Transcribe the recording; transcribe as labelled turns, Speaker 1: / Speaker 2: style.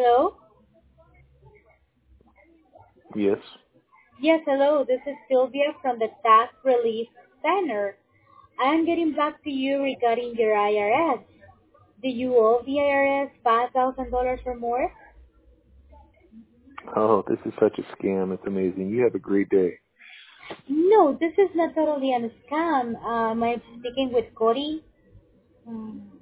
Speaker 1: Hello?
Speaker 2: Yes.
Speaker 1: Yes, hello. This is Sylvia from the Tax Relief Center. I am getting back to you regarding your IRS. Do you owe the IRS $5,000 or more?
Speaker 2: Oh, this is such a scam. It's amazing. You have a great day.
Speaker 1: No, this is not totally a scam. I'm speaking with Cody.